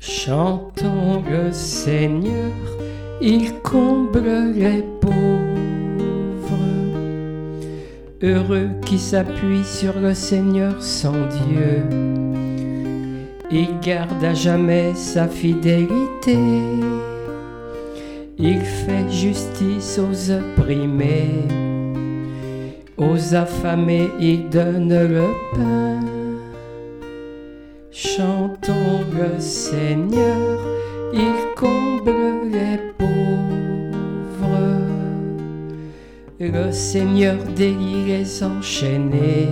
Chantons le Seigneur, il comble les pauvres. Heureux qui s'appuie sur le Seigneur son Dieu. Il garde à jamais sa fidélité. Il fait justice aux opprimés. Aux affamés, il donne le pain. Chantons le Seigneur, il comble les pauvres. Le Seigneur délie les enchaînés.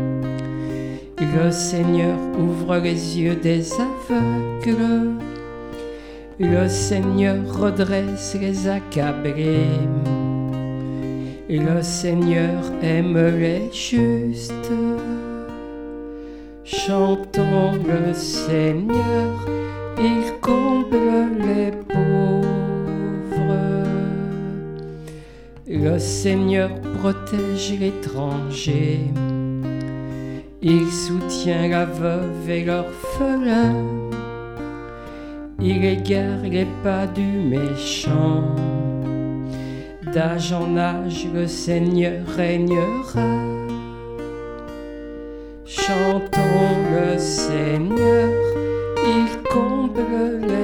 Le Seigneur ouvre les yeux des aveugles. Le Seigneur redresse les accablés. Le Seigneur aime les justes. Chantons le Seigneur, il comble les pauvres. Le Seigneur protège l'étranger. Il soutient la veuve et l'orphelin. Il égare les pas du méchant. D'âge en âge, le Seigneur régnera. Chantons le Seigneur, il comble les